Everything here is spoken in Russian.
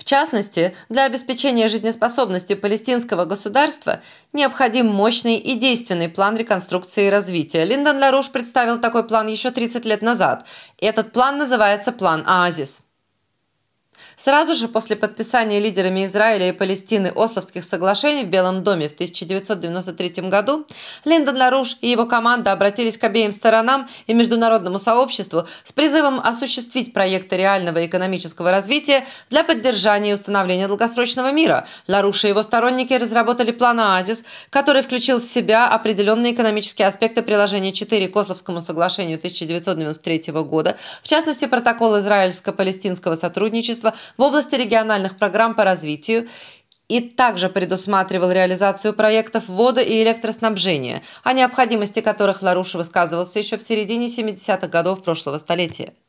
частности, для обеспечения жизнеспособности палестинского государства необходим мощный и действенный план реконструкции и развития. Линдон ЛаРуш представил такой план еще 30 лет назад. Этот план называется план «Оазис». Сразу же после подписания лидерами Израиля и Палестины Ословских соглашений в Белом доме в 1993 году Линдон ЛаРуш и его команда обратились к обеим сторонам и международному сообществу с призывом осуществить проекты реального экономического развития для поддержания и установления долгосрочного мира. ЛаРуш и его сторонники разработали план «Оазис», который включил в себя определенные экономические аспекты приложения 4 к Ословскому соглашению 1993 года, в частности, протокол израильско-палестинского сотрудничества в области региональных программ по развитию, и также предусматривал реализацию проектов водо- и электроснабжения, о необходимости которых ЛаРуш высказывался еще в середине 70-х годов прошлого столетия.